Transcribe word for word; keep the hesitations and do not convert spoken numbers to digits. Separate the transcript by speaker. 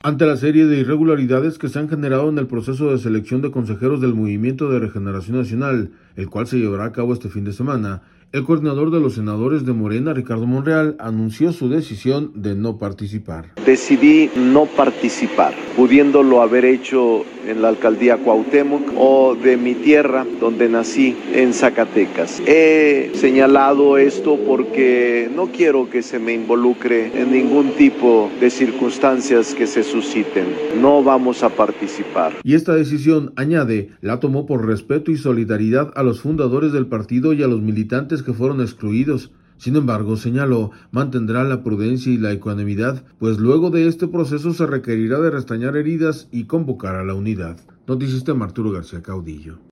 Speaker 1: Ante la serie de irregularidades que se han generado en el proceso de selección de consejeros del Movimiento de Regeneración Nacional, el cual se llevará a cabo este fin de semana, el coordinador de los senadores de Morena, Ricardo Monreal, anunció su decisión de no participar.
Speaker 2: Decidí no participar, pudiéndolo haber hecho en la alcaldía Cuauhtémoc o de mi tierra, donde nací, en Zacatecas. He señalado esto porque no quiero que se me involucre en ningún tipo de circunstancias que se susciten. No vamos a participar.
Speaker 1: Y esta decisión, añade, la tomó por respeto y solidaridad a los fundadores del partido y a los militantes que fueron excluidos. Sin embargo, señaló, mantendrá la prudencia y la ecuanimidad, pues luego de este proceso se requerirá de restañar heridas y convocar a la unidad. Noticista Arturo García Caudillo.